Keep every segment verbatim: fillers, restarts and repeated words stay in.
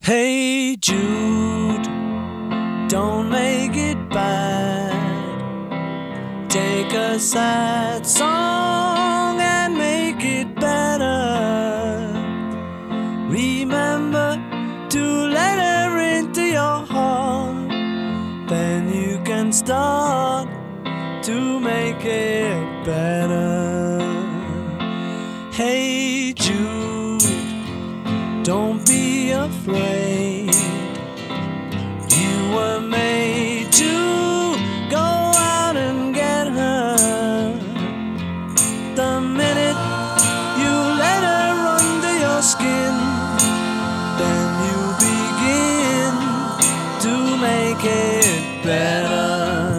Hey Jude, don't make it bad. Take a sad song and make it better. Remember to let her into your heart. Then you can start to make it better. Hey Jude, don't be afraid. You were made to go out and get her. The minute you let her under your skin, then you begin to make it better.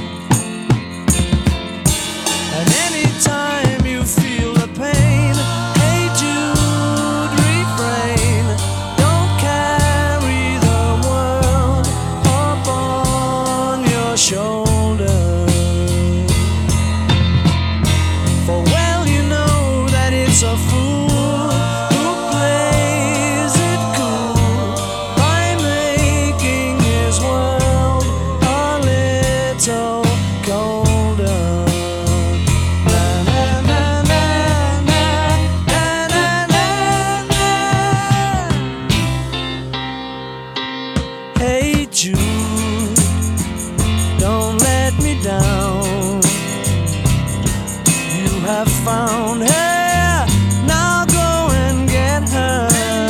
And anytime you feel the pain, hey Jude, refrain. Don't carry the world upon your shoulder. For well you know that it's a fool who plays it cool by making his world a little colder. Na, na, na, na, na, na, na, na. Hey Jude, don't let me down. You have found her, now go and get her.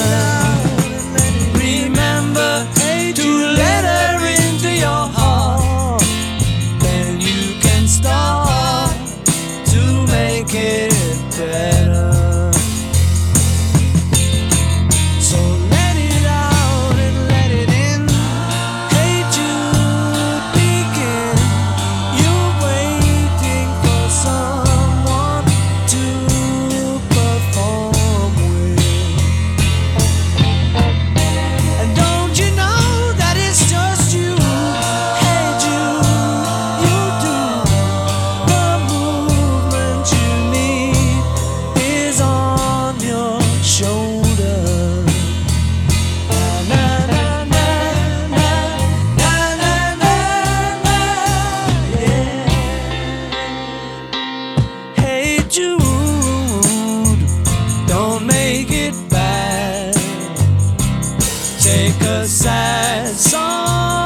Remember to let her into your heart. Then you can start to make it better. So let it out and let it in. Hey Jude, begin. You're waiting for someone to perform with. And don't you know that it's just you? Hey Jude, you do. The movement you need is on your shoulder. Na, na, na, na, na, na, na, na, yeah. Hey Jude, don't make it bad. Take a sad song